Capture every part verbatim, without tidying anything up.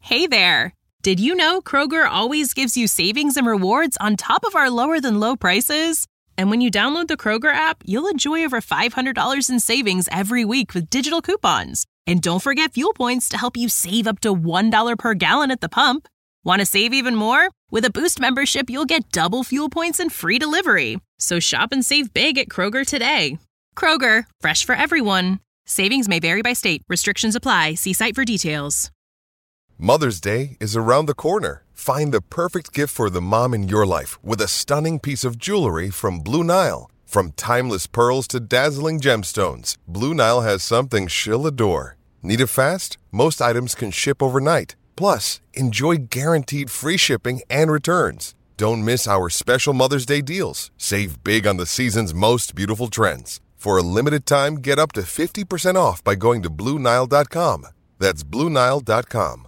Hey there! Did you know Kroger always gives you savings and rewards on top of our lower-than-low prices? And when you download the Kroger app, you'll enjoy over five hundred dollars in savings every week with digital coupons. And don't forget fuel points to help you save up to one dollar per gallon at the pump. Want to save even more? With a Boost membership, you'll get double fuel points and free delivery. So shop and save big at Kroger today. Kroger, fresh for everyone. Savings may vary by state. Restrictions apply. See site for details. Mother's Day is around the corner. Find the perfect gift for the mom in your life with a stunning piece of jewelry from Blue Nile. From timeless pearls to dazzling gemstones, Blue Nile has something she'll adore. Need it fast? Most items can ship overnight. Plus, enjoy guaranteed free shipping and returns. Don't miss our special Mother's Day deals. Save big on the season's most beautiful trends. For a limited time, get up to fifty percent off by going to Blue Nile dot com. That's Blue Nile dot com.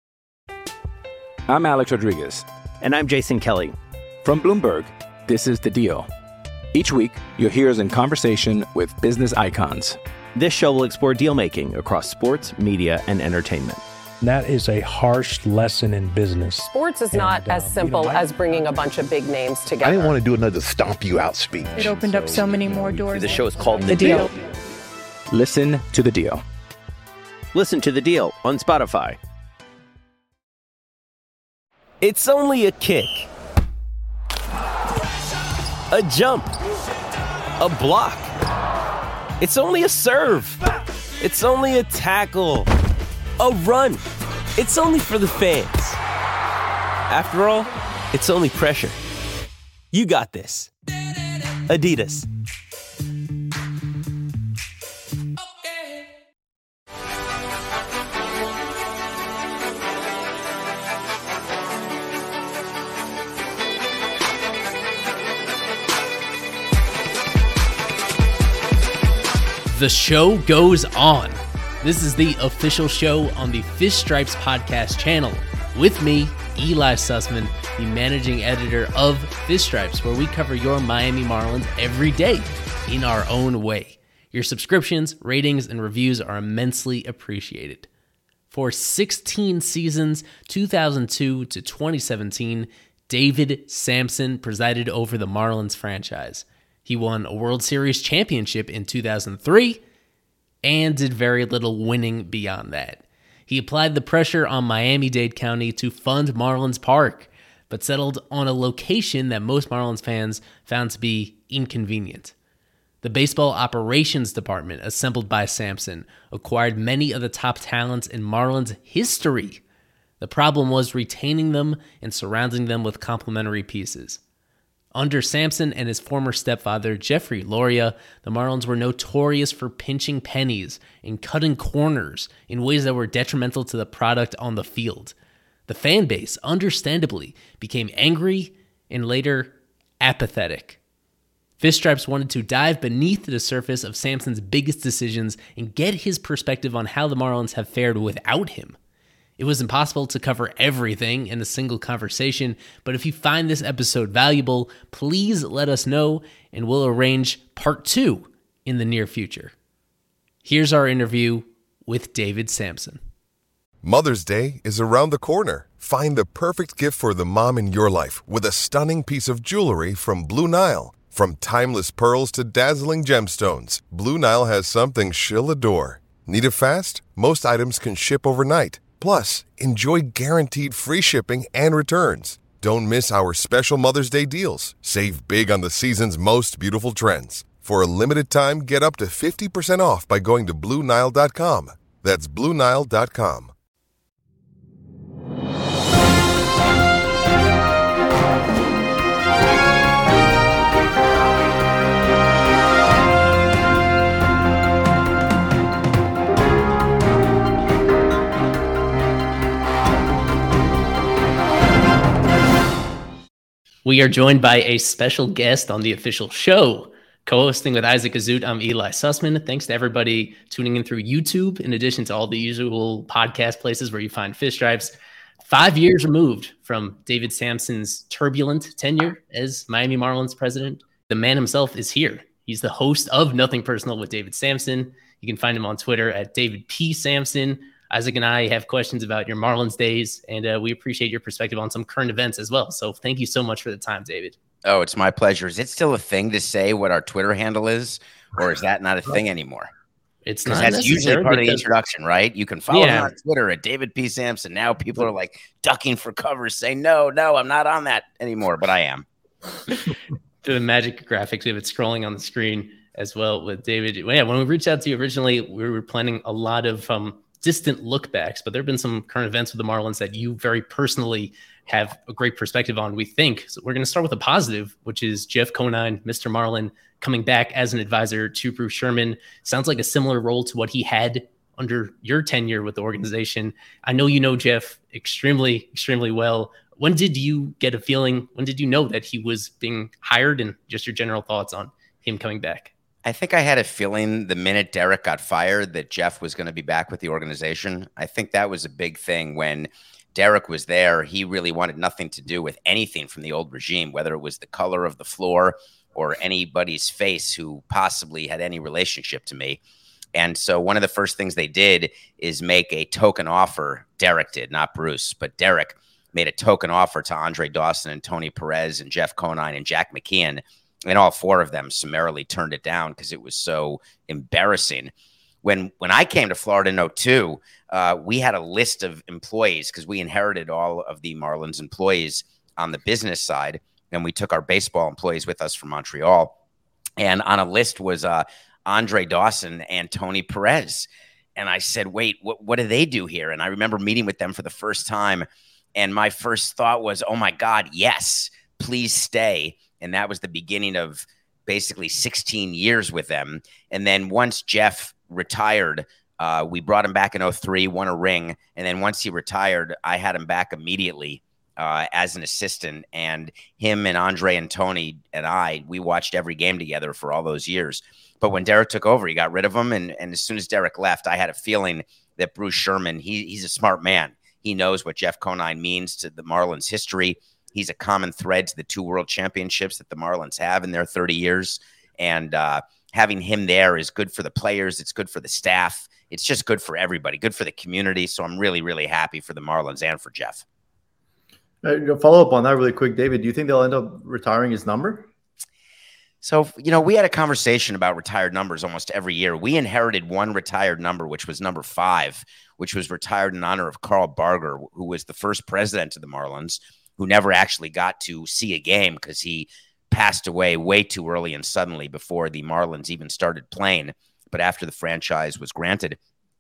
I'm Alex Rodriguez. And I'm Jason Kelly. From Bloomberg, this is The Deal. Each week, you'll hear us in conversation with business icons. This show will explore deal-making across sports, media, and entertainment. That is a harsh lesson in business. Sports is not and, as uh, simple you know, I, as bringing a bunch of big names together. I didn't want to do another stomp you out speech. It opened so, up so many more doors. The show is called The, the deal. deal. Listen to The Deal. Listen to The Deal on Spotify. It's only a kick, a jump, a block. It's only a serve. It's only a tackle, a run. It's only for the fans. After all, it's only pressure. You got this. Adidas. The show goes on. This is the official show on the Fish Stripes podcast channel. With me, Eli Sussman, the managing editor of Fish Stripes, where we cover your Miami Marlins every day in our own way. Your subscriptions, ratings, and reviews are immensely appreciated. For sixteen seasons, two thousand two to twenty seventeen, David Samson presided over the Marlins franchise. He won a World Series championship in two thousand three and did very little winning beyond that. He applied the pressure on Miami-Dade County to fund Marlins Park, but settled on a location that most Marlins fans found to be inconvenient. The baseball operations department, assembled by Samson, acquired many of the top talents in Marlins history. The problem was retaining them and surrounding them with complementary pieces. Under Samson and his former stepfather, Jeffrey Loria, the Marlins were notorious for pinching pennies and cutting corners in ways that were detrimental to the product on the field. The fan base, understandably, became angry and later apathetic. Fish Stripes wanted to dive beneath the surface of Samson's biggest decisions and get his perspective on how the Marlins have fared without him. It was impossible to cover everything in a single conversation, but if you find this episode valuable, please let us know and we'll arrange part two in the near future. Here's our interview with David Samson. Mother's Day is around the corner. Find the perfect gift for the mom in your life with a stunning piece of jewelry from Blue Nile. From timeless pearls to dazzling gemstones, Blue Nile has something she'll adore. Need it fast? Most items can ship overnight. Plus, enjoy guaranteed free shipping and returns. Don't miss our special Mother's Day deals. Save big on the season's most beautiful trends. For a limited time, get up to fifty percent off by going to Blue Nile dot com. That's Blue Nile dot com. We are joined by a special guest on the official show. Co-hosting with Isaac Azut, I'm Eli Sussman. Thanks to everybody tuning in through YouTube, in addition to all the usual podcast places where you find Fish Stripes. Five years removed from David Samson's turbulent tenure as Miami Marlins president, the man himself is here. He's the host of Nothing Personal with David Samson. You can find him on Twitter at David P. Samson. Isaac and I have questions about your Marlins days, and uh, we appreciate your perspective on some current events as well. So thank you so much for the time, David. Oh, it's my pleasure. Is it still a thing to say what our Twitter handle is, or is that not a thing anymore? It's not. That's usually part of the introduction, right? You can follow yeah. me on Twitter at David P. Sampson. Now people are like ducking for cover, saying, no, no, I'm not on that anymore, but I am. The magic graphics, we have it scrolling on the screen as well with David. Yeah, when we reached out to you originally, we were planning a lot of um, distant look backs, but there have been some current events with the Marlins that you very personally have a great perspective on, we think. So we're going to start with a positive, which is Jeff Conine, Mister Marlin, coming back as an advisor to Bruce Sherman. Sounds like a similar role to what he had under your tenure with the organization. I know you know Jeff extremely, extremely well. When did you get a feeling, when did you know that he was being hired, and just your general thoughts on him coming back? I think I had a feeling the minute Derek got fired that Jeff was going to be back with the organization. I think that was a big thing. When Derek was there, he really wanted nothing to do with anything from the old regime, whether it was the color of the floor or anybody's face who possibly had any relationship to me. And so one of the first things they did is make a token offer. Derek did, not Bruce, but Derek made a token offer to Andre Dawson and Tony Perez and Jeff Conine and Jack McKeon. And all four of them summarily turned it down because it was so embarrassing. When when I came to Florida in oh two, uh, we had a list of employees because we inherited all of the Marlins employees on the business side. And we took our baseball employees with us from Montreal. And on a list was uh, Andre Dawson and Tony Perez. And I said, wait, what, what do they do here? And I remember meeting with them for the first time. And my first thought was, oh, my God, yes, please stay. And that was the beginning of basically sixteen years with them. And then once Jeff retired, uh, we brought him back in oh three, won a ring. And then once he retired, I had him back immediately uh, as an assistant. And him and Andre and Tony and I, we watched every game together for all those years. But when Derek took over, he got rid of him. And, and as soon as Derek left, I had a feeling that Bruce Sherman, he, he's a smart man. He knows what Jeff Conine means to the Marlins history. He's a common thread to the two world championships that the Marlins have in their thirty years. And uh, having him there is good for the players. It's good for the staff. It's just good for everybody, good for the community. So I'm really, really happy for the Marlins and for Jeff. Uh, follow up on that really quick, David. Do you think they'll end up retiring his number? So, you know, we had a conversation about retired numbers almost every year. We inherited one retired number, which was number five, which was retired in honor of Carl Barger, who was the first president of the Marlins, who never actually got to see a game because he passed away way too early and suddenly before the Marlins even started playing, but after the franchise was granted.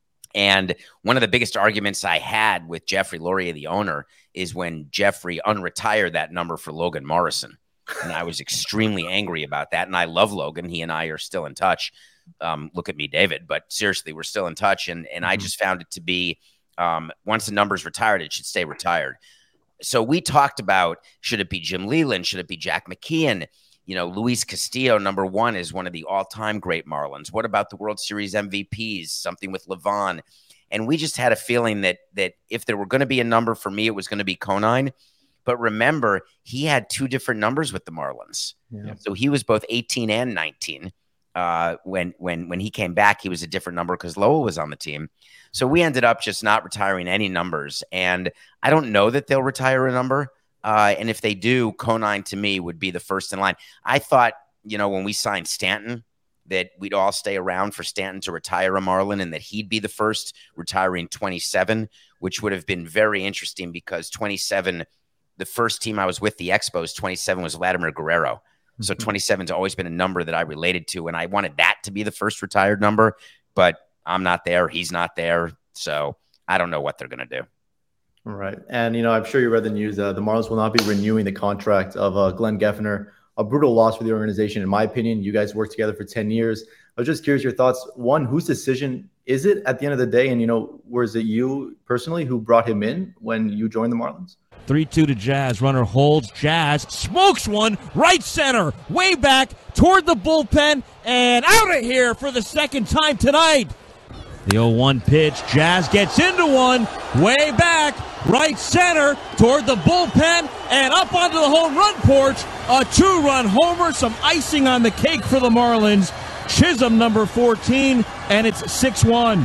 And one of the biggest arguments I had with Jeffrey Loria, the owner, is when Jeffrey unretired that number for Logan Morrison. And I was extremely angry about that. And I love Logan. He and I are still in touch. Um, look at me, David. But seriously, we're still in touch. And, and I just found it to be, um, once the number's retired, it should stay retired. So we talked about, should it be Jim Leyland? Should it be Jack McKeon? You know, Luis Castillo, number one, is one of the all-time great Marlins. What about the World Series M V Ps? Something with Levon. And we just had a feeling that that if there were going to be a number for me, it was going to be Conine. But remember, he had two different numbers with the Marlins. Yeah. So he was both eighteen and nineteen. Uh, when when when he came back, he was a different number because Lowell was on the team. So we ended up just not retiring any numbers. And I don't know that they'll retire a number. Uh, and if they do, Conine to me would be the first in line. I thought, you know, when we signed Stanton, that we'd all stay around for Stanton to retire a Marlin and that he'd be the first, retiring twenty-seven, which would have been very interesting because twenty-seven, the first team I was with, the Expos, twenty-seven was Vladimir Guerrero. Mm-hmm. So twenty-seven's always been a number that I related to, and I wanted that to be the first retired number, but I'm not there. He's not there. So I don't know what they're going to do. Right. And, you know, I'm sure you read the news. Uh, the Marlins will not be renewing the contract of uh, Glenn Geffner. A brutal loss for the organization, in my opinion. You guys worked together for ten years. I was just curious your thoughts. One, whose decision is it at the end of the day? And, you know, was it you personally who brought him in when you joined the Marlins? three two to Jazz. Runner holds. Jazz smokes one right center, way back toward the bullpen, and out of here for the second time tonight. The oh one pitch. Jazz gets into one, way back, right center, toward the bullpen, and up onto the home run porch. A two-run homer, some icing on the cake for the Marlins. Chisholm, number fourteen, and it's six one.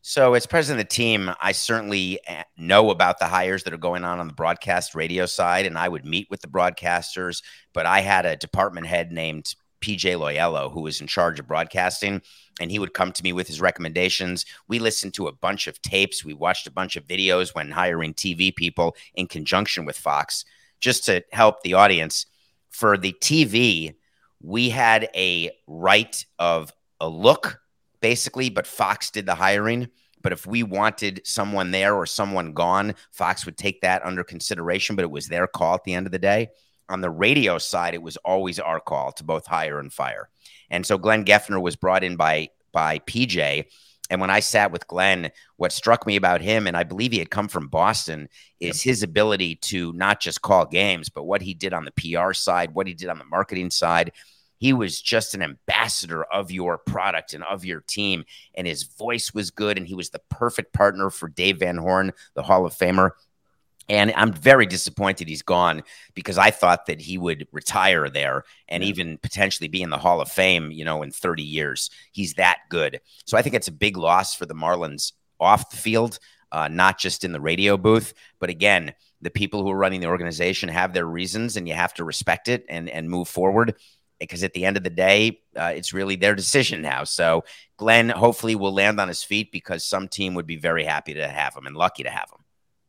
So as president of the team, I certainly know about the hires that are going on on the broadcast radio side, and I would meet with the broadcasters. But I had a department head named P J Loyello who was in charge of broadcasting, and he would come to me with his recommendations. We listened to a bunch of tapes. We watched a bunch of videos when hiring T V people in conjunction with Fox, just to help the audience. For the T V, we had a right of a look, basically, but Fox did the hiring. But if we wanted someone there or someone gone, Fox would take that under consideration, but it was their call at the end of the day. On the radio side, it was always our call to both hire and fire. And so Glenn Geffner was brought in by, by P J. And when I sat with Glenn, what struck me about him, and I believe he had come from Boston, is his ability to not just call games, but what he did on the P R side, what he did on the marketing side. He was just an ambassador of your product and of your team, and his voice was good, and he was the perfect partner for Dave Van Horn, the Hall of Famer. And I'm very disappointed he's gone, because I thought that he would retire there and yeah. even potentially be in the Hall of Fame, you know, in thirty years. He's that good. So I think it's a big loss for the Marlins off the field, uh, not just in the radio booth. But again, the people who are running the organization have their reasons, and you have to respect it and, and move forward. Because at the end of the day, uh, it's really their decision now. So Glenn hopefully will land on his feet, because some team would be very happy to have him and lucky to have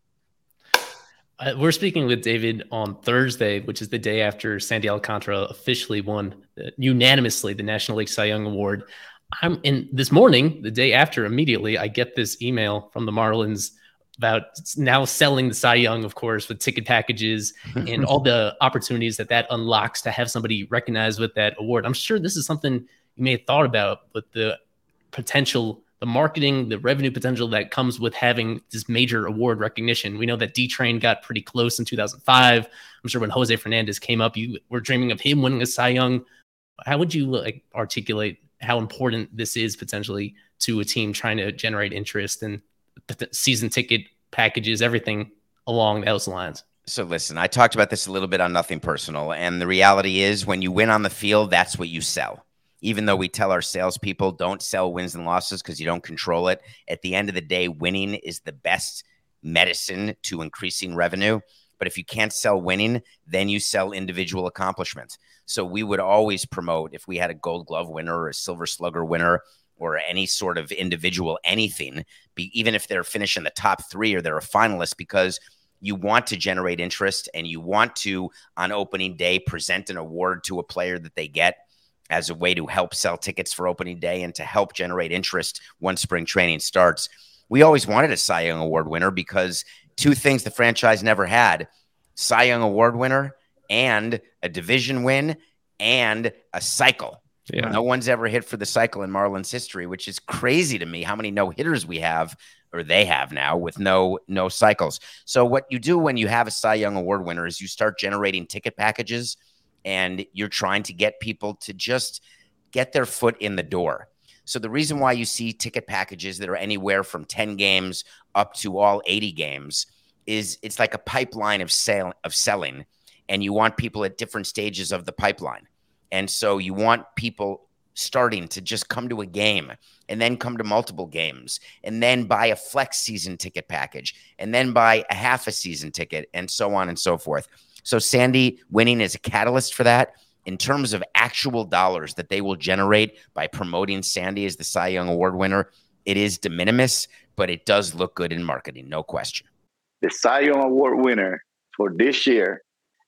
him. Uh, we're speaking with David on Thursday, which is the day after Sandy Alcantara officially won uh, unanimously the National League Cy Young Award. I'm in this morning, the day after, immediately, I get this email from the Marlins about now selling the Cy Young, of course, with ticket packages and all the opportunities that that unlocks to have somebody recognized with that award. I'm sure this is something you may have thought about, but the potential, the marketing, the revenue potential that comes with having this major award recognition. We know that D-Train got pretty close in two thousand five. I'm sure when Jose Fernandez came up, you were dreaming of him winning a Cy Young. How would you like articulate how important this is potentially to a team trying to generate interest and season ticket packages, everything along those lines? So listen, I talked about this a little bit on Nothing Personal, and the reality is when you win on the field, that's what you sell. Even though we tell our salespeople don't sell wins and losses because you don't control it, at the end of the day, winning is the best medicine to increasing revenue. But if you can't sell winning, then you sell individual accomplishments. So we would always promote, if we had a Gold Glove winner or a Silver Slugger winner or any sort of individual anything, be, even if they're finishing the top three or they're a finalist, because you want to generate interest and you want to, on opening day, present an award to a player that they get as a way to help sell tickets for opening day and to help generate interest once spring training starts. We always wanted a Cy Young Award winner because two things the franchise never had: Cy Young Award winner and a division win and a cycle. Yeah. No one's ever hit for the cycle in Marlins history, which is crazy to me how many no-hitters we have, or they have now, with no no cycles. So what you do when you have a Cy Young Award winner is you start generating ticket packages, and you're trying to get people to just get their foot in the door. So the reason why you see ticket packages that are anywhere from ten games up to all eighty games is it's like a pipeline of sale of selling, and you want people at different stages of the pipeline. And so you want people starting to just come to a game and then come to multiple games and then buy a flex season ticket package and then buy a half a season ticket and so on and so forth. So Sandy winning is a catalyst for that. In terms of actual dollars that they will generate by promoting Sandy as the Cy Young Award winner, it is de minimis, but it does look good in marketing, no question. The Cy Young Award winner for this year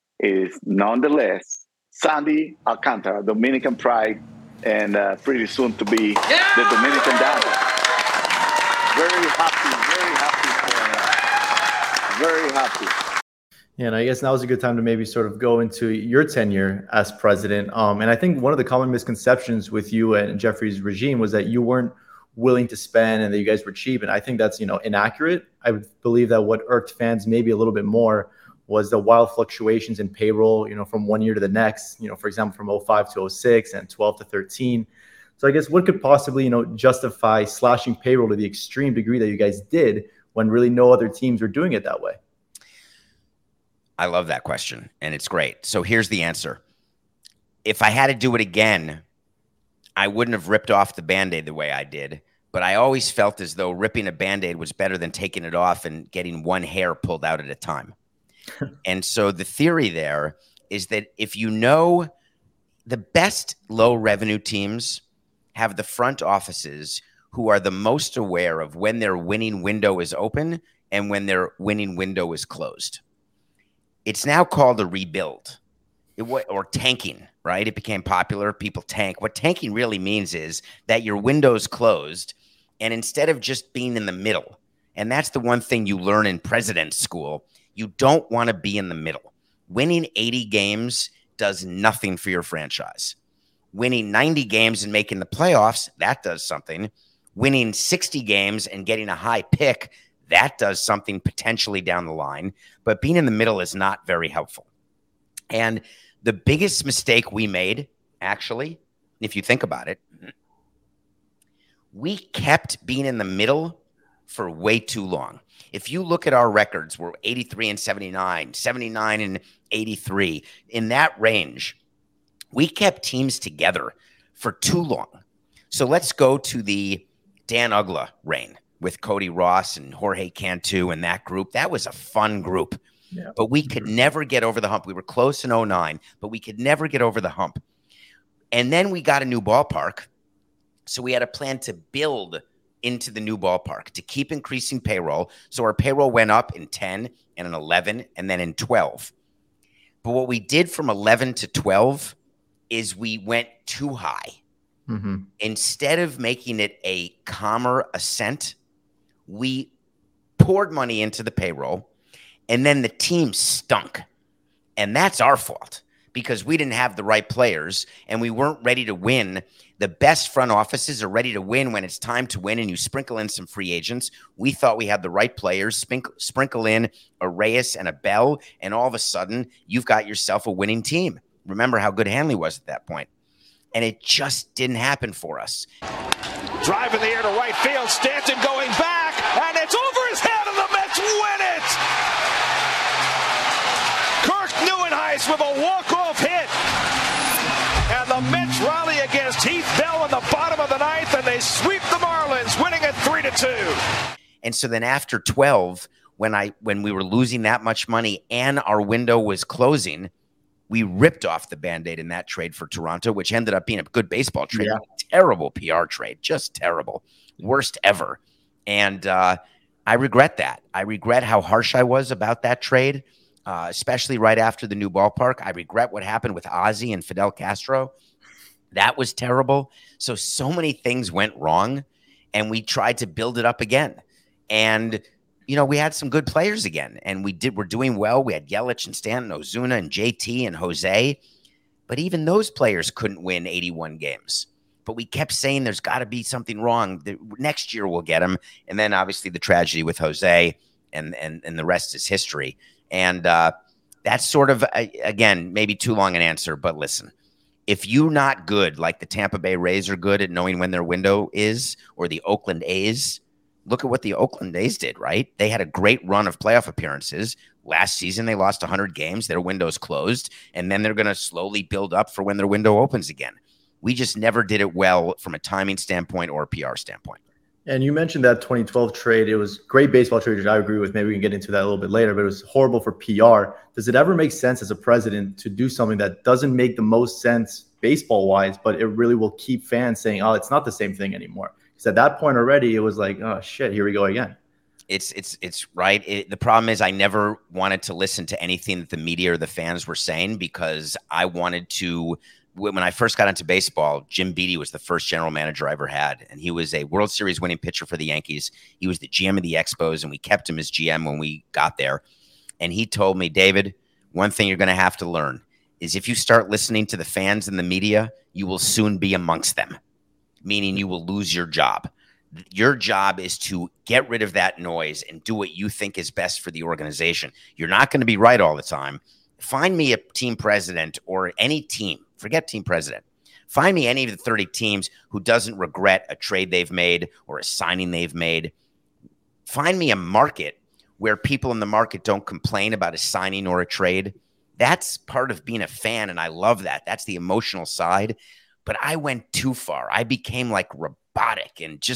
is nonetheless Sandy Alcantara, Dominican pride, and uh, pretty soon to be yeah! the Dominican Dada. Very happy, very happy for him. Very happy. Yeah, and I guess now is a good time to maybe sort of go into your tenure as president. Um, and I think one of the common misconceptions with you and Jeffrey's regime was that you weren't willing to spend and that you guys were cheap. And I think that's, you know, inaccurate. I would believe that what irked fans maybe a little bit more was the wild fluctuations in payroll, you know, from one year to the next, you know, for example, from oh five to oh six and twelve to thirteen. So I guess what could possibly, you know, justify slashing payroll to the extreme degree that you guys did when really no other teams were doing it that way? I love that question, and it's great. So here's the answer. If I had to do it again, I wouldn't have ripped off the Band-Aid the way I did, but I always felt as though ripping a Band-Aid was better than taking it off and getting one hair pulled out at a time. And so the theory there is that if you know the best low revenue teams have the front offices who are the most aware of when their winning window is open and when their winning window is closed. It's now called a rebuild it, or tanking, right? It became popular. People tank. What tanking really means is that your window's closed, and instead of just being in the middle, and that's the one thing you learn in president's school, you don't want to be in the middle. Winning eighty games does nothing for your franchise. Winning ninety games and making the playoffs, that does something. Winning sixty games and getting a high pick, that does something potentially down the line. But being in the middle is not very helpful. And the biggest mistake we made, actually, if you think about it, we kept being in the middle for way too long. If you look at our records, we're eighty-three and seventy-nine, seventy-nine and eighty-three. In that range, we kept teams together for too long. So let's go to the Dan Uggla reign with Cody Ross and Jorge Cantu and that group. That was a fun group. Yeah. But we could never get over the hump. We were close in oh nine, but we could never get over the hump. And then we got a new ballpark. So we had a plan to build into the new ballpark, to keep increasing payroll. So our payroll went up in ten and in eleven and then in twelve. But what we did from eleven to twelve is we went too high. Mm-hmm. Instead of making it a calmer ascent, we poured money into the payroll, and then the team stunk. And that's our fault because we didn't have the right players and we weren't ready to win. The best front offices are ready to win when it's time to win, and you sprinkle in some free agents. We thought we had the right players, sprinkle, sprinkle in a Reyes and a Bell, and all of a sudden you've got yourself a winning team. Remember how good Hanley was at that point. And it just didn't happen for us. Drive in the air to right field. Stanton going back, and it's over his head, and the Mets win it. Kirk Neuenhuis with a walk-off hit. And the Mets rally against Heath Bell in the bottom of the ninth, and they sweep the Marlins, winning it three to two. And so then after twelve, when I when we were losing that much money and our window was closing, we ripped off the Band-Aid in that trade for Toronto, which ended up being a good baseball trade. Yeah. Terrible P R trade, just terrible. Worst ever. And uh, I regret that. I regret how harsh I was about that trade, uh, especially right after the new ballpark. I regret what happened with Ozzie and Fidel Castro. That was terrible. So, so many things went wrong, and we tried to build it up again. And you know, we had some good players again, and we did. We're doing well. We had Yelich and Stanton, Ozuna and J T and Jose, but even those players couldn't win eighty-one games. But we kept saying there's got to be something wrong. The, next year we'll get them, and then obviously the tragedy with Jose, and and and the rest is history. And uh, that's sort of uh, again maybe too long an answer, but listen, if you're not good like the Tampa Bay Rays are good at knowing when their window is, or the Oakland A's. Look at what the Oakland A's did, right? They had a great run of playoff appearances. Last season, they lost one hundred games. Their window's closed, and then they're going to slowly build up for when their window opens again. We just never did it well from a timing standpoint or a P R standpoint. And you mentioned that twenty twelve trade. It was great baseball trade, which I agree with. Maybe we can get into that a little bit later, but it was horrible for P R. Does it ever make sense as a president to do something that doesn't make the most sense baseball-wise, but it really will keep fans saying, oh, it's not the same thing anymore? Because at that point already, it was like, oh, shit, here we go again. It's it's it's right. It, the problem is I never wanted to listen to anything that the media or the fans were saying because I wanted to – when I first got into baseball, Jim Beattie was the first general manager I ever had, and he was a World Series winning pitcher for the Yankees. He was the G M of the Expos, and we kept him as G M when we got there. And he told me, David, one thing you're going to have to learn is if you start listening to the fans and the media, you will soon be amongst them. Meaning you will lose your job. Your job is to get rid of that noise and do what you think is best for the organization. You're not going to be right all the time. Find me a team president or any team. Forget team president. Find me any of the thirty teams who doesn't regret a trade they've made or a signing they've made. Find me a market where people in the market don't complain about a signing or a trade. That's part of being a fan, and I love that. That's the emotional side. But I went too far. I became like robotic and just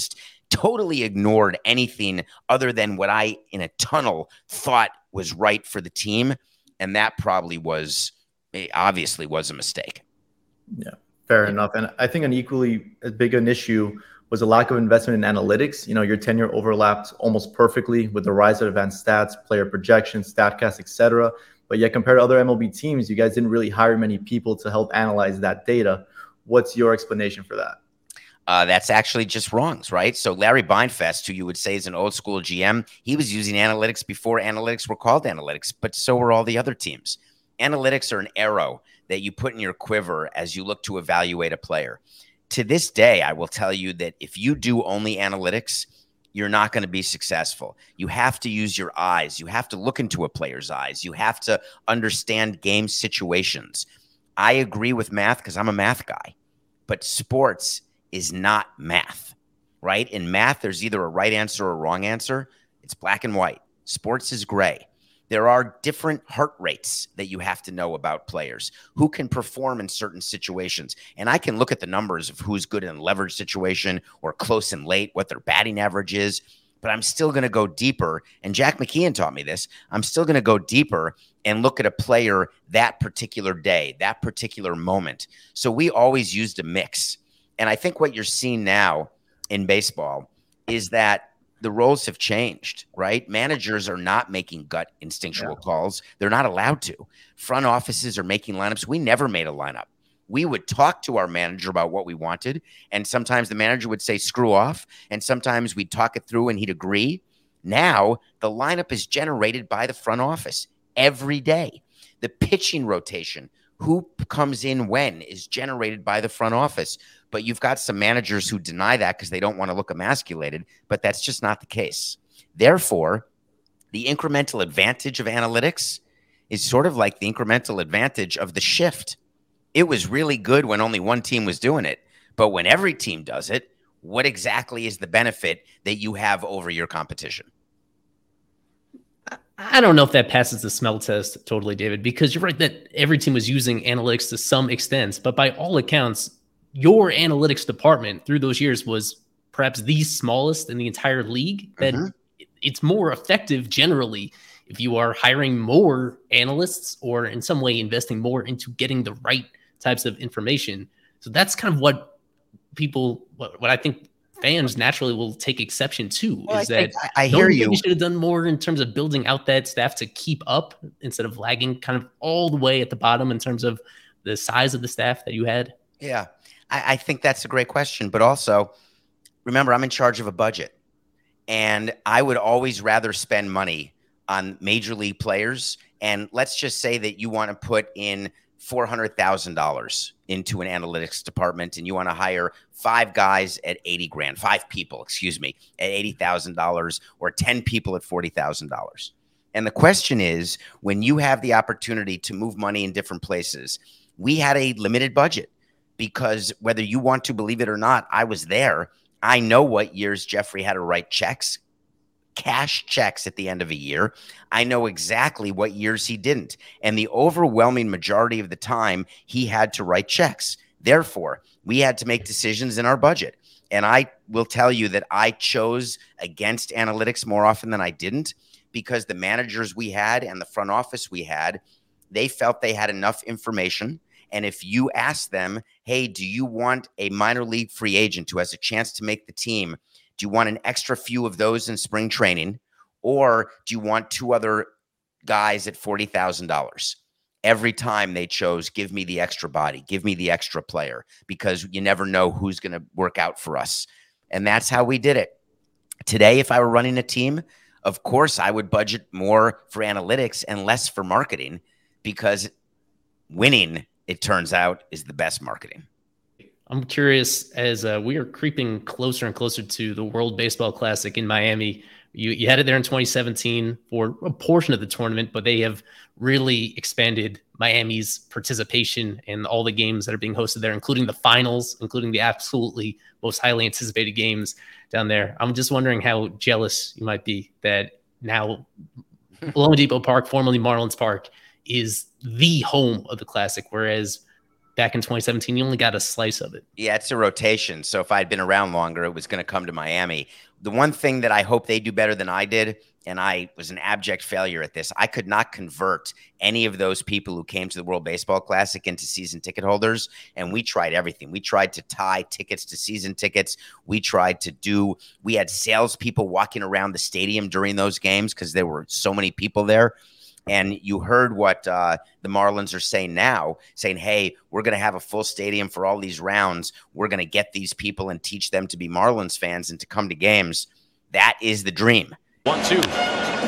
totally ignored anything other than what I, in a tunnel, thought was right for the team. And that probably was, obviously was a mistake. Yeah, fair enough. And I think an equally as big an issue was a lack of investment in analytics. You know, your tenure overlapped almost perfectly with the rise of advanced stats, player projections, StatCast, et cetera. But yet compared to other M L B teams, you guys didn't really hire many people to help analyze that data. What's your explanation for that? Uh, that's actually just wrongs, right? So Larry Beinfest, who you would say is an old school G M, he was using analytics before analytics were called analytics, but so were all the other teams. Analytics are an arrow that you put in your quiver as you look to evaluate a player. To this day, I will tell you that if you do only analytics, you're not going to be successful. You have to use your eyes. You have to look into a player's eyes. You have to understand game situations. I agree with math because I'm a math guy, but sports is not math, right? In math, there's either a right answer or a wrong answer. It's black and white. Sports is gray. There are different heart rates that you have to know about players, who can perform in certain situations. And I can look at the numbers of who's good in a leverage situation or close and late, what their batting average is, but I'm still going to go deeper. And Jack McKeon taught me this. I'm still going to go deeper and look at a player that particular day, that particular moment. So we always used a mix. And I think what you're seeing now in baseball is that the roles have changed, right? Managers are not making gut instinctual yeah. calls. They're not allowed to. Front offices are making lineups. We never made a lineup. We would talk to our manager about what we wanted. And sometimes the manager would say, screw off. And sometimes we'd talk it through and he'd agree. Now the lineup is generated by the front office every day. The pitching rotation, who comes in when, is generated by the front office. But you've got some managers who deny that because they don't want to look emasculated, but that's just not the case. Therefore, the incremental advantage of analytics is sort of like the incremental advantage of the shift. It was really good when only one team was doing it, but when every team does it, what exactly is the benefit that you have over your competition? I don't know if that passes the smell test totally, David, because you're right that every team was using analytics to some extent, but by all accounts, your analytics department through those years was perhaps the smallest in the entire league. That mm-hmm. it's more effective generally if you are hiring more analysts or in some way investing more into getting the right types of information. So that's kind of what people, what, what I think fans naturally will take exception to well, is I that I, I hear you. We should have done more in terms of building out that staff to keep up instead of lagging kind of all the way at the bottom in terms of the size of the staff that you had. Yeah. I, I think that's a great question, but also remember, I'm in charge of a budget, and I would always rather spend money on major league players. And let's just say that you want to put in four hundred thousand dollars into an analytics department, and you want to hire five guys at eighty grand, five people, excuse me, at eighty thousand dollars, or ten people at forty thousand dollars. And the question is, when you have the opportunity to move money in different places, we had a limited budget. Because whether you want to believe it or not, I was there. I know what years Jeffrey had to write checks, cash checks at the end of a year. I know exactly what years he didn't. And the overwhelming majority of the time, he had to write checks. Therefore, we had to make decisions in our budget. And I will tell you that I chose against analytics more often than I didn't, because the managers we had and the front office we had, they felt they had enough information. And if you ask them, hey, do you want a minor league free agent who has a chance to make the team? Do you want an extra few of those in spring training? Or do you want two other guys at forty thousand dollars? Every time they chose, give me the extra body, give me the extra player, because you never know who's going to work out for us. And that's how we did it. Today, if I were running a team, of course, I would budget more for analytics and less for marketing, because winning, it turns out, is the best marketing. I'm curious, as uh, we are creeping closer and closer to the World Baseball Classic in Miami. You, you had it there in twenty seventeen for a portion of the tournament, but they have really expanded Miami's participation in all the games that are being hosted there, including the finals, including the absolutely most highly anticipated games down there. I'm just wondering how jealous you might be that now Loandepot Park, formerly Marlins Park, is the home of the Classic, whereas back in twenty seventeen. You only got a slice of it. Yeah, it's a rotation. So if I'd been around longer, it was going to come to Miami. The one thing that I hope they do better than I did, and I was an abject failure at this, I could not convert any of those people who came to the World Baseball Classic into season ticket holders. And we tried everything. We tried to tie tickets to season tickets. We tried to do, we had salespeople walking around the stadium during those games because there were so many people there. And you heard what uh, the Marlins are saying now, saying, hey, we're going to have a full stadium for all these rounds. We're going to get these people and teach them to be Marlins fans and to come to games. That is the dream. One, two. Great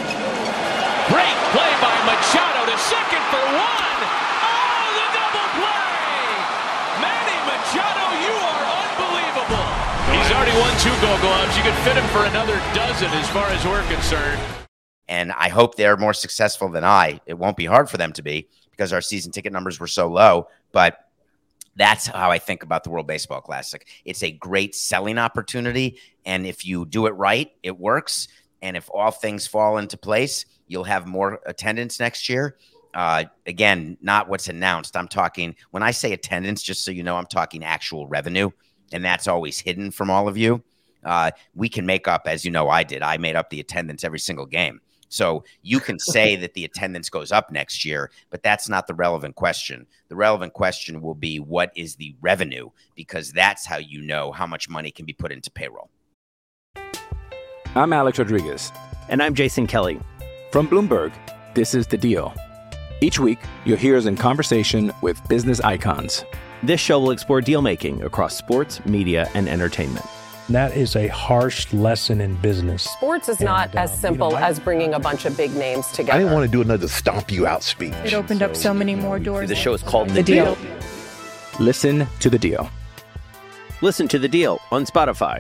play by Machado to second for one. Oh, the double play. Manny Machado, you are unbelievable. He's already won two Gold Gloves. You could fit him for another dozen as far as we're concerned. And I hope they're more successful than I. It won't be hard for them to be because our season ticket numbers were so low. But that's how I think about the World Baseball Classic. It's a great selling opportunity. And if you do it right, it works. And if all things fall into place, you'll have more attendance next year. Uh, again, not what's announced. I'm talking, when I say attendance, just so you know, I'm talking actual revenue. And that's always hidden from all of you. Uh, we can make up, as you know, I did. I made up the attendance every single game. So you can say that the attendance goes up next year, but that's not the relevant question. The relevant question will be, what is the revenue? Because that's how you know how much money can be put into payroll. I'm Alex Rodriguez. And I'm Jason Kelly. From Bloomberg, this is The Deal. Each week, you'll hear us in conversation with business icons. This show will explore deal-making across sports, media, and entertainment. That is a harsh lesson in business. Sports is not and, uh, as simple you know, I, as bringing a bunch of big names together. I didn't want to do another stomp you out speech. It opened up so many more doors. The show is called The, The deal. Deal. Listen to The Deal. Listen to The Deal on Spotify.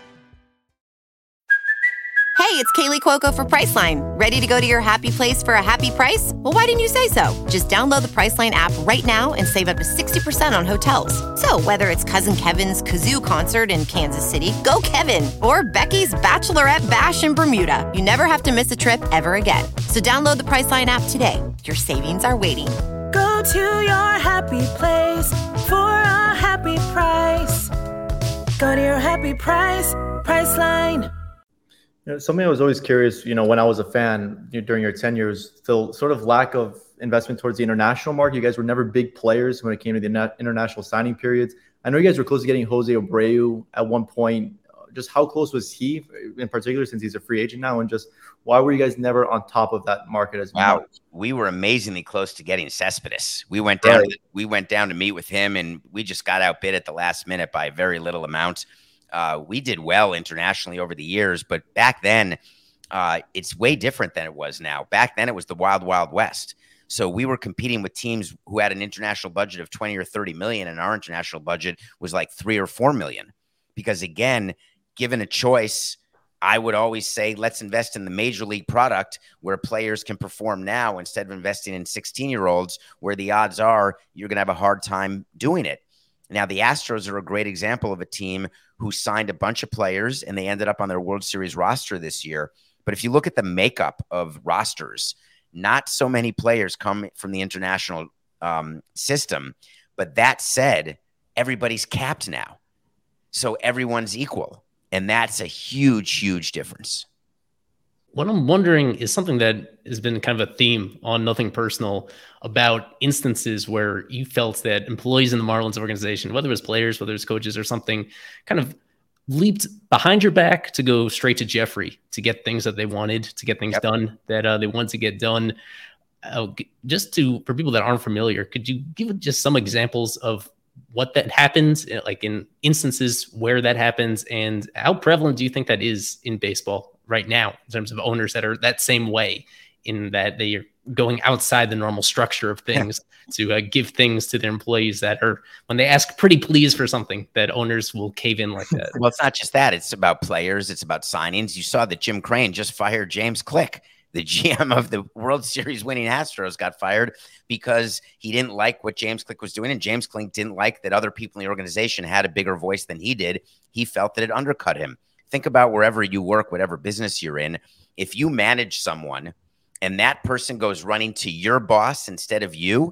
Hey, it's Kaylee Cuoco for Priceline. Ready to go to your happy place for a happy price? Well, why didn't you say so? Just download the Priceline app right now and save up to sixty percent on hotels. So whether it's Cousin Kevin's Kazoo Concert in Kansas City, go Kevin, or Becky's Bachelorette Bash in Bermuda, you never have to miss a trip ever again. So download the Priceline app today. Your savings are waiting. Go to your happy place for a happy price. Go to your happy price, Priceline. You know, something I was always curious, you know, when I was a fan you know, during your tenure was the sort of lack of investment towards the international market. You guys were never big players when it came to the net international signing periods. I know you guys were close to getting Jose Abreu at one point. Just how close was he in particular, since he's a free agent now? And just why were you guys never on top of that market as wow. much? We were amazingly close to getting Cespedes. We went down. Right. To, we went down to meet with him, and we just got outbid at the last minute by a very little amount. Uh, we did well internationally over the years, but back then, uh, it's way different than it was now. Back then, it was the wild, wild west. So we were competing with teams who had an international budget of twenty or thirty million, and our international budget was like three or four million. Because again, given a choice, I would always say, let's invest in the major league product where players can perform now instead of investing in sixteen-year-olds where the odds are you're going to have a hard time doing it. Now, the Astros are a great example of a team who signed a bunch of players and they ended up on their World Series roster this year. But if you look at the makeup of rosters, not so many players come from the international um, system. But that said, everybody's capped now. So everyone's equal. And that's a huge, huge difference. What I'm wondering is something that has been kind of a theme on Nothing Personal about instances where you felt that employees in the Marlins organization, whether it was players, whether it's coaches or something, kind of leaped behind your back to go straight to Jeffrey to get things that they wanted, to get things yep. done that uh, they wanted to get done. Uh, just to, for people that aren't familiar, could you give just some examples of what that happens, like in instances where that happens, and how prevalent do you think that is in baseball right now in terms of owners that are that same way, in that they are going outside the normal structure of things to uh, give things to their employees that are, when they ask pretty please for something, that owners will cave in like that? Well, it's not just that. It's about players. It's about signings. You saw that Jim Crane just fired James Click. The G M of the World Series winning Astros got fired because he didn't like what James Click was doing. And James Click didn't like that other people in the organization had a bigger voice than he did. He felt that it undercut him. Think about wherever you work, whatever business you're in. If you manage someone and that person goes running to your boss instead of you,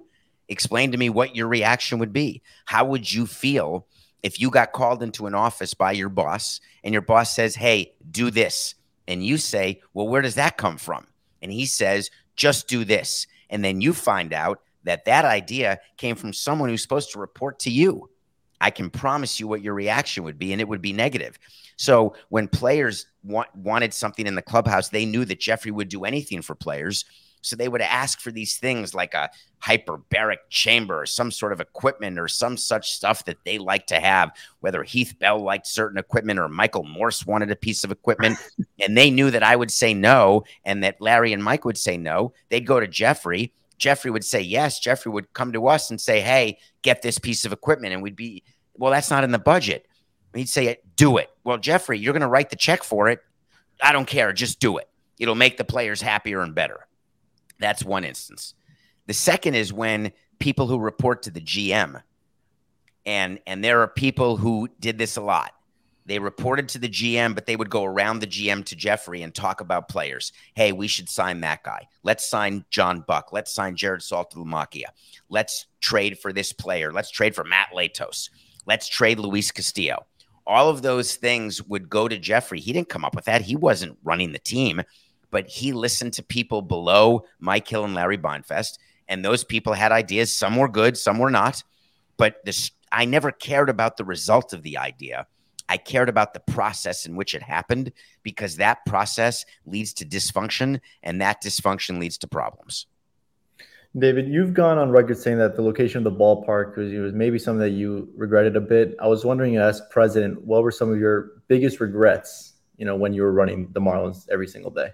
Explain to me what your reaction would be. How would you feel if you got called into an office by your boss and your boss says, hey, do this. And you say, well, where does that come from? And he says, just do this. And then you find out that that idea came from someone who's supposed to report to you. I can promise you what your reaction would be, and it would be negative. So when players want, wanted something in the clubhouse, they knew that Jeffrey would do anything for players. So they would ask for these things like a hyperbaric chamber or some sort of equipment or some such stuff that they like to have, whether Heath Bell liked certain equipment or Michael Morse wanted a piece of equipment. And they knew that I would say no and that Larry and Mike would say no. They'd go to Jeffrey. Jeffrey would say yes. Jeffrey would come to us and say, hey, get this piece of equipment. And we'd be, well, that's not in the budget. He'd say, do it. Well, Jeffrey, you're going to write the check for it. I don't care. Just do it. It'll make the players happier and better. That's one instance. The second is when people who report to the G M, and, and there are people who did this a lot. They reported to the G M, but they would go around the G M to Jeffrey and talk about players. Hey, we should sign that guy. Let's sign John Buck. Let's sign Jared Saltalamacchia. Let's trade for this player. Let's trade for Matt Latos. Let's trade Luis Castillo. All of those things would go to Jeffrey. He didn't come up with that. He wasn't running the team, but he listened to people below Mike Hill and Larry Beinfest, and those people had ideas. Some were good, some were not. But this, I never cared about the result of the idea. I cared about the process in which it happened, because that process leads to dysfunction, and that dysfunction leads to problems. David, you've gone on record saying that the location of the ballpark was, was maybe something that you regretted a bit. I was wondering, as president, what were some of your biggest regrets, you know, when you were running the Marlins every single day?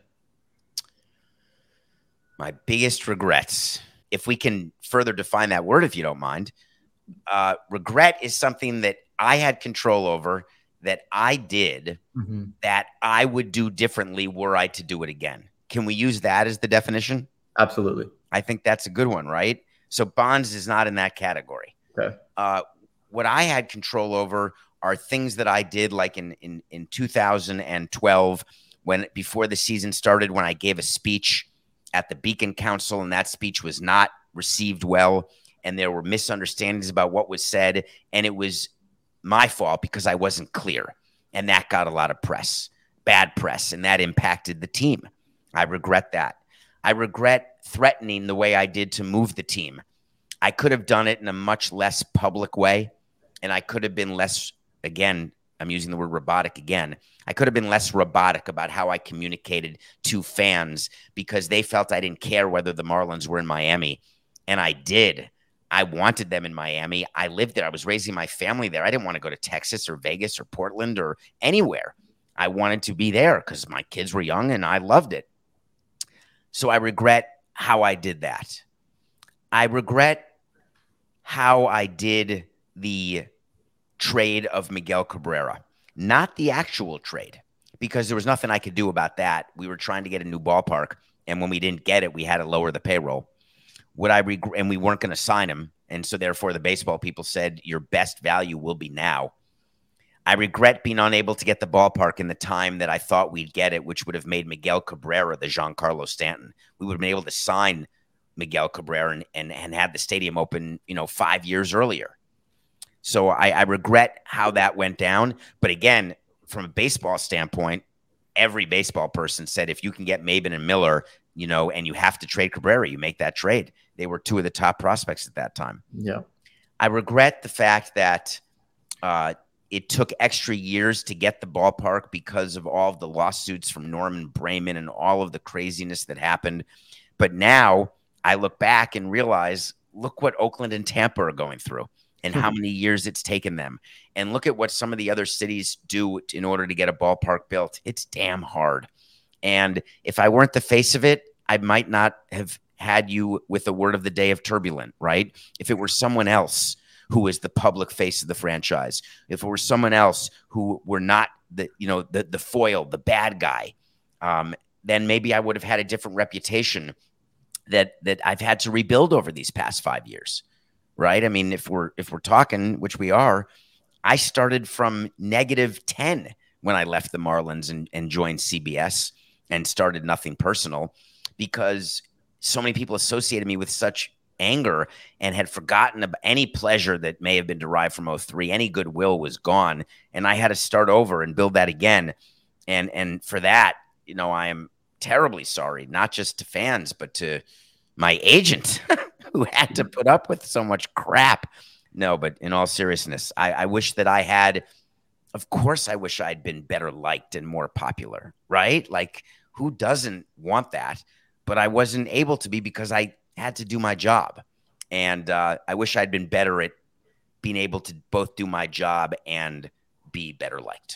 My biggest regrets, if we can further define that word, if you don't mind, uh, regret is something that I had control over, that I did, mm-hmm. that I would do differently were I to do it again. Can we use that as the definition? Absolutely. I think that's a good one, right? So Bonds is not in that category. Okay. Uh, what I had control over are things that I did, like in, in, in two thousand twelve, when before the season started, when I gave a speech at the Beacon Council, and that speech was not received well, and there were misunderstandings about what was said, and it was my fault because I wasn't clear, and that got a lot of press, bad press, and that impacted the team. I regret that. I regret threatening the way I did to move the team. I could have done it in a much less public way, and I could have been less, again, I'm using the word robotic again. I could have been less robotic about how I communicated to fans, because they felt I didn't care whether the Marlins were in Miami, and I did. I wanted them in Miami. I lived there. I was raising my family there. I didn't want to go to Texas or Vegas or Portland or anywhere. I wanted to be there because my kids were young and I loved it. So I regret how I did that. I regret how I did the trade of Miguel Cabrera, not the actual trade, because there was nothing I could do about that. We were trying to get a new ballpark, and when we didn't get it, we had to lower the payroll. Would I regret? And we weren't going to sign him, and so therefore the baseball people said your best value will be now. I regret being unable to get the ballpark in the time that I thought we'd get it, which would have made Miguel Cabrera the Giancarlo Stanton. We would have been able to sign Miguel Cabrera and, and, and have the stadium open, you know, five years earlier. So I, I regret how that went down. But again, from a baseball standpoint, every baseball person said, if you can get Maben and Miller, you know, and you have to trade Cabrera, you make that trade. They were two of the top prospects at that time. Yeah. I regret the fact that uh, it took extra years to get the ballpark because of all of the lawsuits from Norman Brayman and all of the craziness that happened. But now I look back and realize, look what Oakland and Tampa are going through and how many years it's taken them. And look at what some of the other cities do in order to get a ballpark built. It's damn hard. And if I weren't the face of it, I might not have had you with the word of the day of turbulent, right? If it were someone else who was the public face of the franchise, if it were someone else who were not the, you know, the, the foil, the bad guy, um, then maybe I would have had a different reputation that, that I've had to rebuild over these past five years. Right. I mean, if we're if we're talking, which we are, I started from negative ten when I left the Marlins and, and joined C B S and started Nothing Personal, because so many people associated me with such anger and had forgotten about any pleasure that may have been derived from oh three. Any goodwill was gone. And I had to start over and build that again. And, and for that, you know, I am terribly sorry, not just to fans, but to my agent who had to put up with so much crap. No, but in all seriousness, I, I wish that I had, of course, I wish I'd been better liked and more popular, right? Like, who doesn't want that? But I wasn't able to be because I had to do my job. And uh, I wish I'd been better at being able to both do my job and be better liked.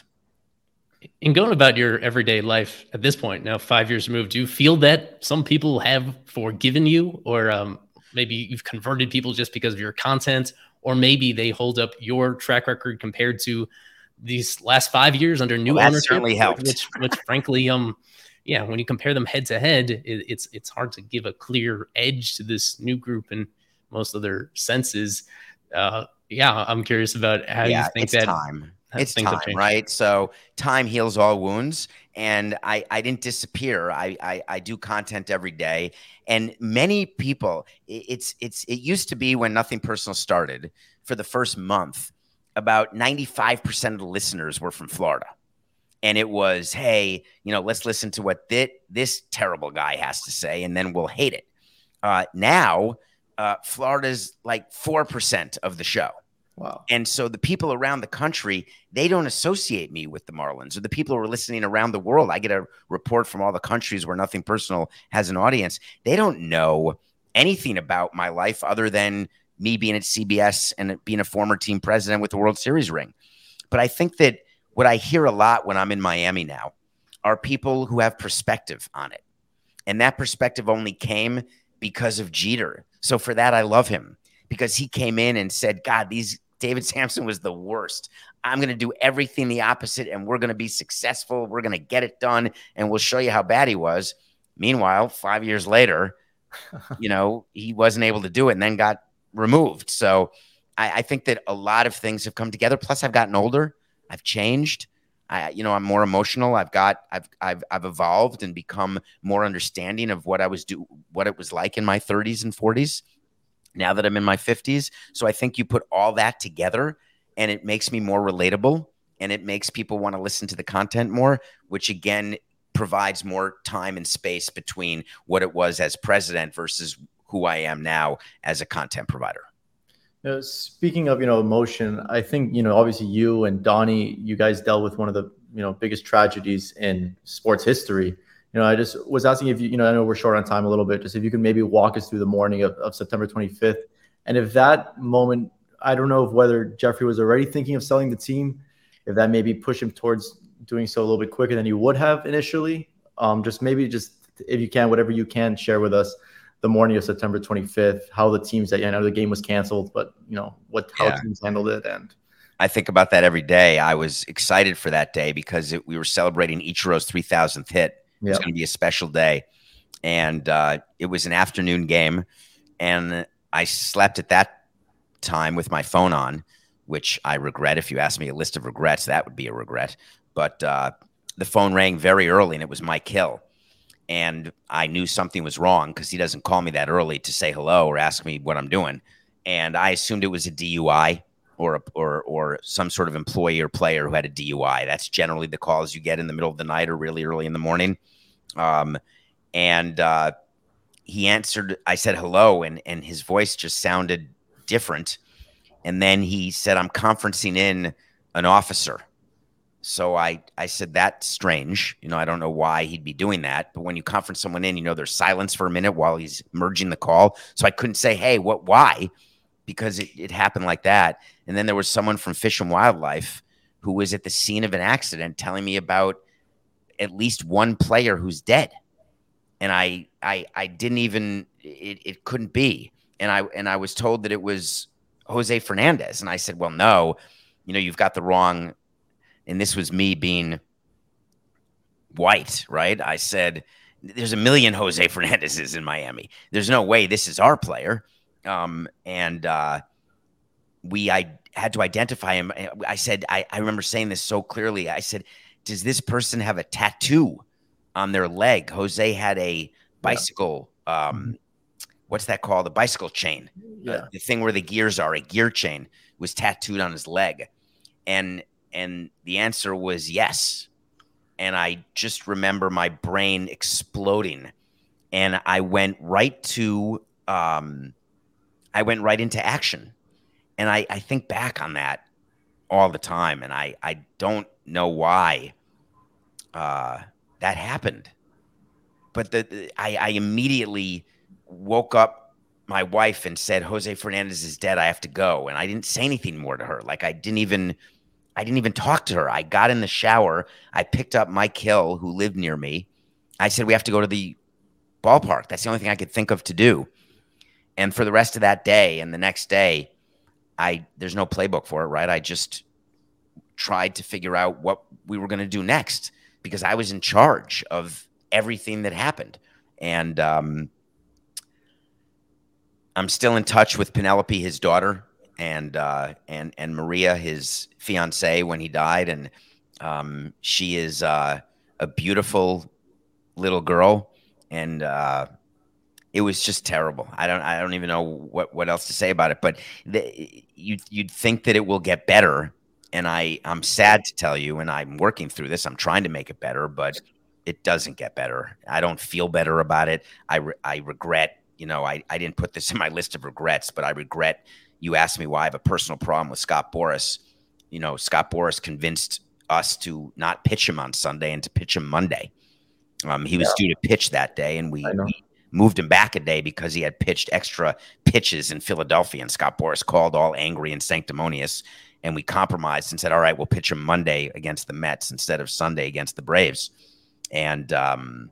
In going about your everyday life at this point, now five years removed, do you feel that some people have forgiven you, or um, maybe you've converted people just because of your content, or maybe they hold up your track record compared to these last five years under new well, that ownership? Certainly helped. Which, which frankly, um, yeah, when you compare them head to head, it, it's it's hard to give a clear edge to this new group in most of their senses. Uh, yeah, I'm curious about how yeah, you think it's that time. It's time, right? So time heals all wounds. And I, I didn't disappear. I, I, I do content every day. And many people, it's, it's, it used to be when Nothing Personal started, for the first month, about ninety-five percent of the listeners were from Florida. And it was, hey, you know, let's listen to what this, this terrible guy has to say, and then we'll hate it. Uh, now, uh, Florida's like four percent of the show. Wow. And so the people around the country, they don't associate me with the Marlins, or the people who are listening around the world. I get a report from all the countries where Nothing Personal has an audience. They don't know anything about my life other than me being at C B S and being a former team president with the World Series ring. But I think that what I hear a lot when I'm in Miami now are people who have perspective on it. And that perspective only came because of Jeter. So for that, I love him, because he came in and said, God, these David Samson was the worst. I'm going to do everything the opposite, and we're going to be successful. We're going to get it done, and we'll show you how bad he was. Meanwhile, five years later, you know, he wasn't able to do it and then got removed. So I, I think that a lot of things have come together. Plus, I've gotten older. I've changed. I, you know, I'm more emotional. I've got, I've, I've, I've evolved and become more understanding of what I was do, what it was like in my thirties and forties. Now that I'm in my fifties. So I think you put all that together and it makes me more relatable, and it makes people want to listen to the content more, which again provides more time and space between what it was as president versus who I am now as a content provider. You know, speaking of, you know, emotion, I think, you know, obviously you and Donnie, you guys dealt with one of the, you know, biggest tragedies in sports history. You know, I just was asking if you, you know, I know we're short on time a little bit, just if you could maybe walk us through the morning of, of September twenty-fifth. And if that moment, I don't know if whether Jeffrey was already thinking of selling the team, if that maybe pushed him towards doing so a little bit quicker than he would have initially. Um, just maybe just, if you can, whatever you can share with us the morning of September twenty-fifth, how the teams that, I know the game was canceled, but, you know, what, how yeah. teams handled it. And I think about that every day. I was excited for that day because it, we were celebrating Ichiro's three thousandth hit. It was going to be a special day. And uh, it was an afternoon game. And I slept at that time with my phone on, which I regret. If you ask me a list of regrets, that would be a regret. But uh, the phone rang very early, and it was Mike Hill. And I knew something was wrong because he doesn't call me that early to say hello or ask me what I'm doing. And I assumed it was a D U I or, a, or, or some sort of employee or player who had a D U I. That's generally the calls you get in the middle of the night or really early in the morning. Um, and uh, he answered, I said hello, and, and his voice just sounded different. And then he said, I'm conferencing in an officer. So I, I said, that's strange. You know, I don't know why he'd be doing that. But when you conference someone in, you know, there's silence for a minute while he's merging the call. So I couldn't say, hey, what, why? Because it, it happened like that. And then there was someone from Fish and Wildlife who was at the scene of an accident telling me about at least one player who's dead. And I, I, I didn't even, it, it couldn't be. And I, and I was told that it was Jose Fernandez. And I said, well, no, you know, you've got the wrong, and this was me being white, right? I said, there's a million Jose Fernandezes in Miami. There's no way this is our player. Um, and uh, we, I had to identify him. I said, I, I remember saying this so clearly. I said, does this person have a tattoo on their leg? Jose had a bicycle um, what's that called? The bicycle chain. Yeah. Uh, the thing where the gears are, a gear chain was tattooed on his leg. And, and the answer was yes. And I just remember my brain exploding. And I went right to, um, I went right into action. And I, I think back on that all the time. And I, I don't know why uh, that happened. But the, the I, I immediately woke up my wife and said, Jose Fernandez is dead. I have to go. And I didn't say anything more to her. Like I didn't even, I didn't even talk to her. I got in the shower. I picked up Mike Hill, who lived near me. I said, we have to go to the ballpark. That's the only thing I could think of to do. And for the rest of that day and the next day, I, there's no playbook for it, right? I just tried to figure out what we were going to do next because I was in charge of everything that happened. And, um, I'm still in touch with Penelope, his daughter, and uh, and and Maria, his fiance, when he died, and um, she is uh, a beautiful little girl, and uh, it was just terrible. I don't I don't even know what, what else to say about it. But the, you'd you'd think that it will get better, and I I'm sad to tell you, and I'm working through this. I'm trying to make it better, but it doesn't get better. I don't feel better about it. I re- I regret. You know, I, I didn't put this in my list of regrets, but I regret you asked me why I have a personal problem with Scott Boras. You know, Scott Boras convinced us to not pitch him on Sunday and to pitch him Monday. Um, he was yeah. due to pitch that day, and we, we moved him back a day because he had pitched extra pitches in Philadelphia, and Scott Boras called all angry and sanctimonious, and we compromised and said, all right, we'll pitch him Monday against the Mets instead of Sunday against the Braves. And, um,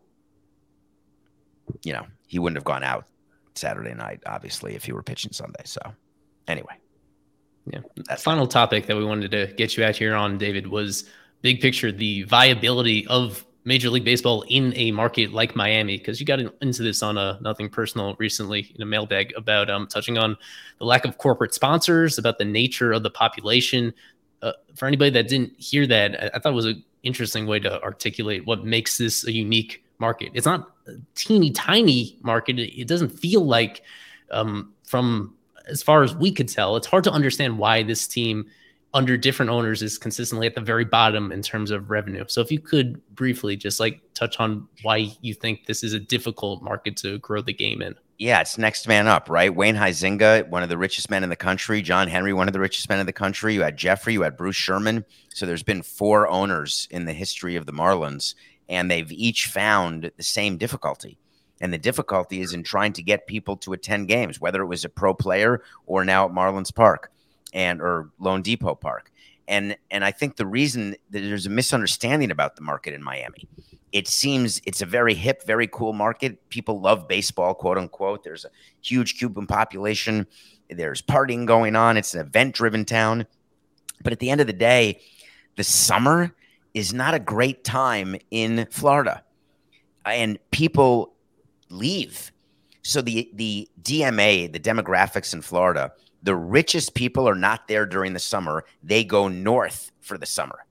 you know, he wouldn't have gone out Saturday night, obviously, if you were pitching Sunday. So anyway. Yeah. That's final topic that we wanted to get you out here on, David, was big picture, the viability of Major League Baseball in a market like Miami, because you got into this on a Nothing Personal recently in a mailbag about um, touching on the lack of corporate sponsors, about the nature of the population. Uh, for anybody that didn't hear that, I, I thought it was an interesting way to articulate what makes this a unique market. It's not a teeny tiny market. It doesn't feel like, um, from as far as we could tell, it's hard to understand why this team under different owners is consistently at the very bottom in terms of revenue. So if you could briefly just like touch on why you think this is a difficult market to grow the game in. Yeah, it's next man up, right? Wayne Huizenga, one of the richest men in the country. John Henry, one of the richest men in the country. You had Jeffrey, you had Bruce Sherman. So there's been four owners in the history of the Marlins, and they've each found the same difficulty. And the difficulty is in trying to get people to attend games, whether it was a pro player or now at Marlins Park and or Lone Depot Park. And and I think the reason that there's a misunderstanding about the market in Miami, it seems it's a very hip, very cool market. People love baseball, quote unquote. There's a huge Cuban population. There's partying going on. It's an event-driven town. But at the end of the day, the summer is not a great time in Florida, and people leave. So the, the D M A, the demographics in Florida, the richest people are not there during the summer. They go north for the summer.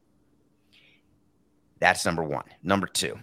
That's number one. Number two,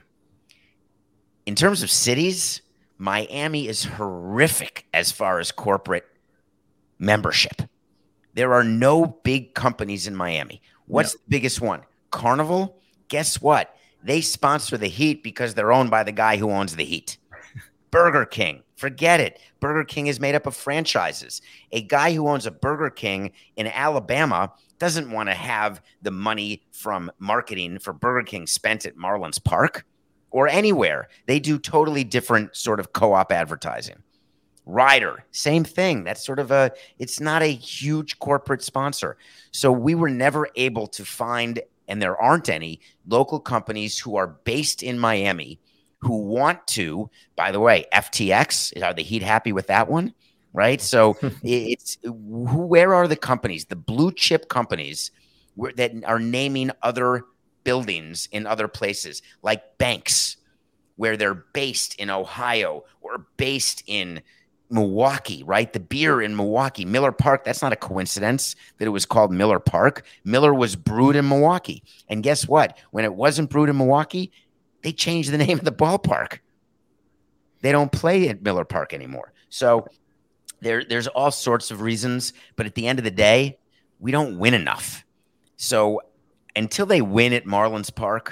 in terms of cities, Miami is horrific as far as corporate membership. There are no big companies in Miami. What's no. the biggest one? Carnival. Guess what? They sponsor the Heat because they're owned by the guy who owns the Heat. Burger King. Forget it. Burger King is made up of franchises. A guy who owns a Burger King in Alabama doesn't want to have the money from marketing for Burger King spent at Marlins Park or anywhere. They do totally different sort of co-op advertising. Ryder, same thing. That's sort of a, it's not a huge corporate sponsor. So we were never able to find, and there aren't any, local companies who are based in Miami who want to, by the way, F T X, are the Heat happy with that one? Right? So it's, who, where are the companies, the blue chip companies where, that are naming other buildings in other places, like banks, where they're based in Ohio or based in Milwaukee, right? The beer in Milwaukee, Miller Park, that's not a coincidence that it was called Miller Park. Miller was brewed in Milwaukee. And guess what? When it wasn't brewed in Milwaukee, they changed the name of the ballpark. They don't play at Miller Park anymore. So there, there's all sorts of reasons, but at the end of the day, we don't win enough. So until they win at Marlins Park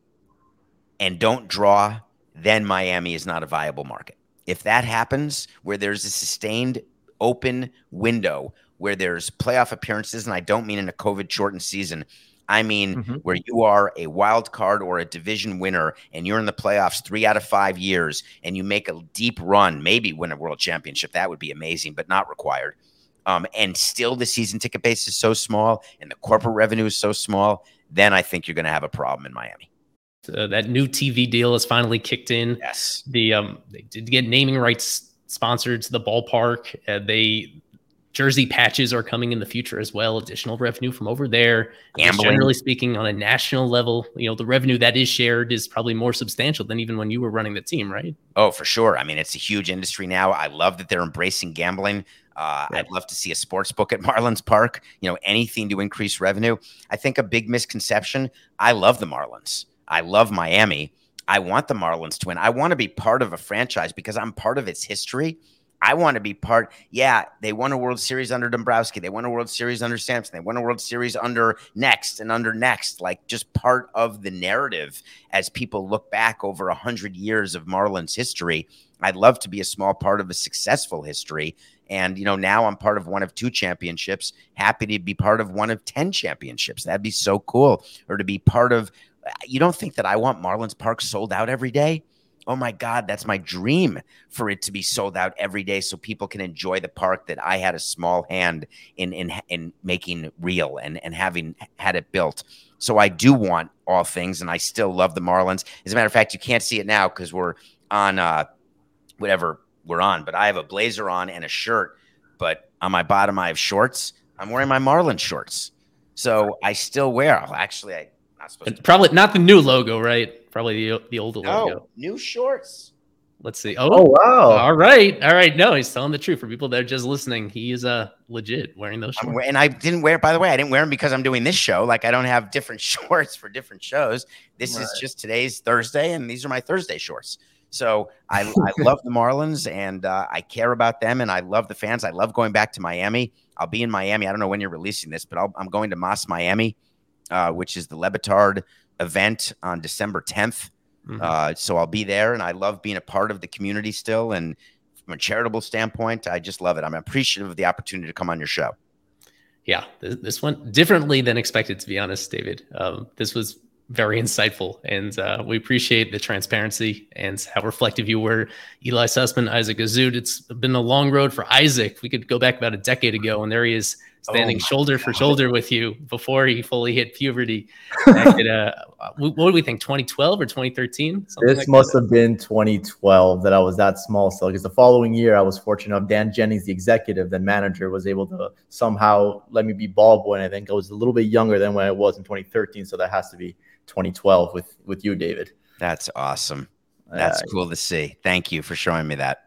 and don't draw, then Miami is not a viable market. If that happens, where there's a sustained open window, where there's playoff appearances, and I don't mean in a COVID-shortened season, I mean mm-hmm. where you are a wild card or a division winner and you're in the playoffs three out of five years and you make a deep run, maybe win a world championship. That would be amazing, but not required. Um, and still the season ticket base is so small and the corporate revenue is so small, then I think you're going to have a problem in Miami. Uh, that new T V deal has finally kicked in. Yes. The um, they did get naming rights sponsored to the ballpark. Uh, they jersey patches are coming in the future as well. Additional revenue from over there. Just generally speaking, on a national level, you know, the revenue that is shared is probably more substantial than even when you were running the team, right? Oh, for sure. I mean, it's a huge industry now. I love that they're embracing gambling. Uh, yeah. I'd love to see a sports book at Marlins Park. You know, anything to increase revenue. I think a big misconception. I love the Marlins. I love Miami. I want the Marlins to win. I want to be part of a franchise because I'm part of its history. I want to be part. Yeah, they won a World Series under Dombrowski. They won a World Series under Sampson. They won a World Series under Next and under Next. Like just part of the narrative as people look back over a hundred years of Marlins history. I'd love to be a small part of a successful history. And, you know, now I'm part of one of two championships. Happy to be part of one of ten championships. That'd be so cool. Or to be part of, you don't think that I want Marlins Park sold out every day? Oh my God, that's my dream for it to be sold out every day so people can enjoy the park that I had a small hand in in, in making real and, and having had it built. So I do want all things, and I still love the Marlins. As a matter of fact, you can't see it now because we're on uh, whatever we're on, but I have a blazer on and a shirt, but on my bottom I have shorts. I'm wearing my Marlins shorts. So I still wear, actually, I not supposed to. Probably not the new logo, right? Probably the, the older no, logo. New shorts. Let's see. Oh, oh, wow. All right. All right. No, he's telling the truth. For people that are just listening, he is uh, legit wearing those shorts. And I didn't wear, by the way, I didn't wear them because I'm doing this show. Like I don't have different shorts for different shows. This right. is just today's Thursday, and these are my Thursday shorts. So I, I love the Marlins, and uh, I care about them, and I love the fans. I love going back to Miami. I'll be in Miami. I don't know when you're releasing this, but I'll, I'm going to Mas Miami, uh, which is the Le Batard event on December tenth. Mm-hmm. Uh, so I'll be there, and I love being a part of the community still. And from a charitable standpoint, I just love it. I'm appreciative of the opportunity to come on your show. Yeah, this, this went differently than expected, to be honest, David. Um, this was very insightful, and uh, we appreciate the transparency and how reflective you were. Eli Sussman, Isaac Azud. It's been a long road for Isaac. We could go back about a decade ago, and there he is standing oh shoulder God. for shoulder with you before he fully hit puberty. Back at, uh, what do we think, twenty twelve or twenty thirteen? This like must that. have been twenty twelve that I was that small still, because the following year I was fortunate enough, Dan Jennings, the executive, then manager, was able to somehow let me be ball boy, and I think I was a little bit younger than when I was in twenty thirteen, so that has to be twenty twelve with, with you, David. That's awesome. That's uh, cool to see. Thank you for showing me that.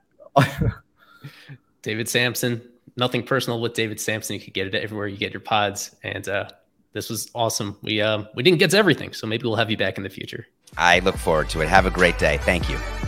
David Sampson. Nothing personal with David Sampson. You could get it everywhere you get your pods. And uh, this was awesome. We um, we didn't get to everything, so maybe we'll have you back in the future. I look forward to it. Have a great day. Thank you.